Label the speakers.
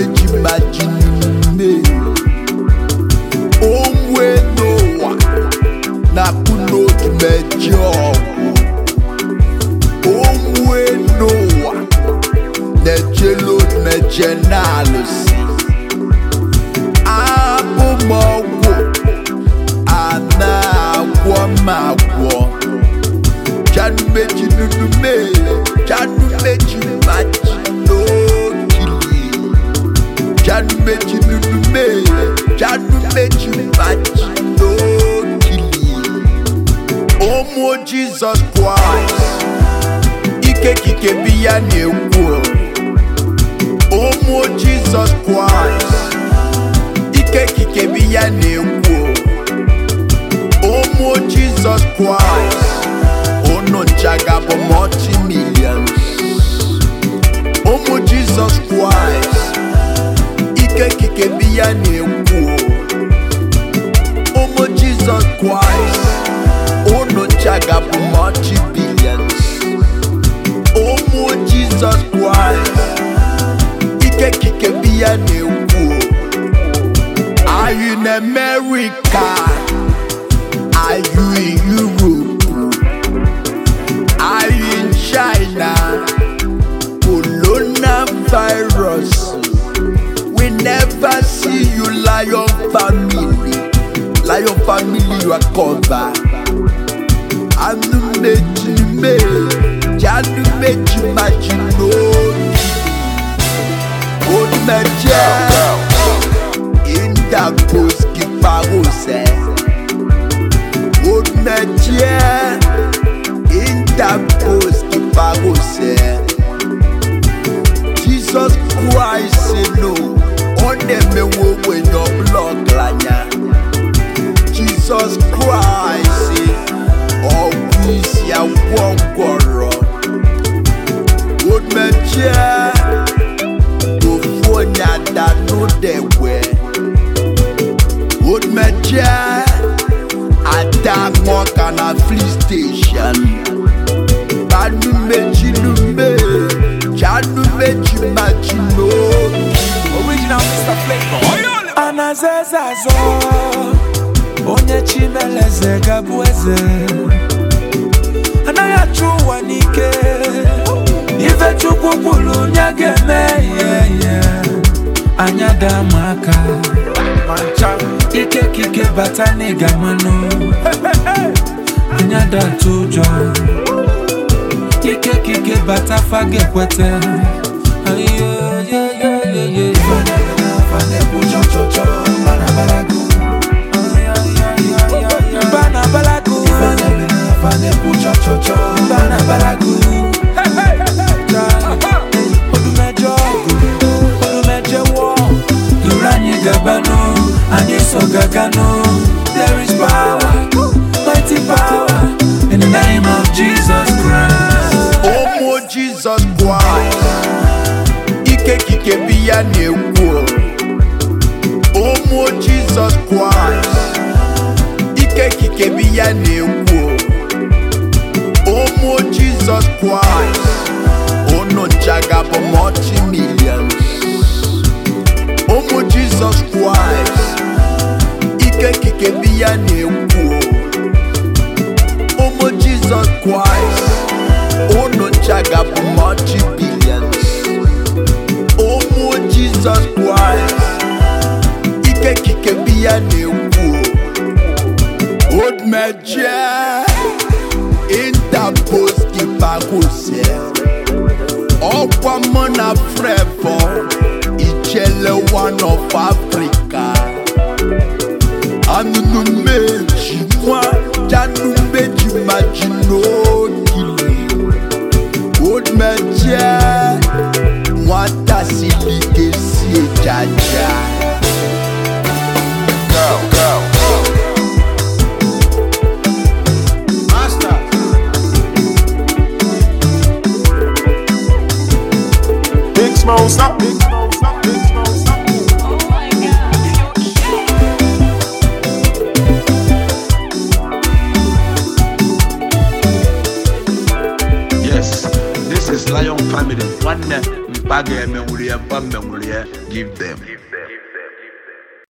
Speaker 1: meji majinime Omwe noa na kuno mejo Omwe noa Nejelo mejenalusi Abu mogo Ana agwo magwo Janu meji nunume Janu meji majino kili Janu meji nunume Janu meji majino kili Omo Jesus Christ Ike kike biya newo Omo Jesus Christ Ike kike biya newo Omo Jesus Christ Ono jagabo multi-millions Omo Jesus Christ Ike kike biya newo Omo Jesus Christ Ono jagabo multi-billions Omo Jesus Christ Ike kike biya newo Are you in America? Are you in Europe? Are you in China? Coronavirus. We never see you, Lion family. Lion family, you are covered. Anu meji me, janu meji majino. Old meje, inda koski parose. Old meje, inda koski parose. Jesus Christ, no. On me wo when your blood lanya. Jesus Christ, always ya wongoro. Old meje, do fonya da no dewe. Old meje, ada moka na flea station. Banu meji nume, janu meji majino.
Speaker 2: Original Mr. Flavor.
Speaker 3: Anazezazo onye chimeleze gabueze Anaya chuwa nike Ife chukwu kwulu nyageme Anyada maka Mancha Ike kike batani gamano Anyada tujo Ike kike batafage kwete Fane pucho chocho Bana balagu Bana balagu Fane pucho chocho Bana balagu Odumejo wo Durani gabano Aniso gagano There is power Mighty power In the name of Jesus Christ
Speaker 1: Omo Jesus Christ Ike kike biya newo Omo Jesus Christ Ike kike biya newo Omo Jesus Christ Ono jagabo multi-millions Omo Jesus Christ Ike kike biya newo Omo Jesus Christ Ono jagabo multi-billions Omo Jesus Christ Ike kike biya newo Old meje Interpose ki bakose Okwa mona frevo Ichele one of Africa Anu meji mwa Janu meji majino kili Old meje Mwata silike siye jaja Go Master
Speaker 4: Big Smoke, stop. Big Smoke, stop. Big Smoke, stop.
Speaker 5: Oh my God,
Speaker 4: Yes, this is Lion Family. One
Speaker 1: Page Memuria, Pam Memuria, give them.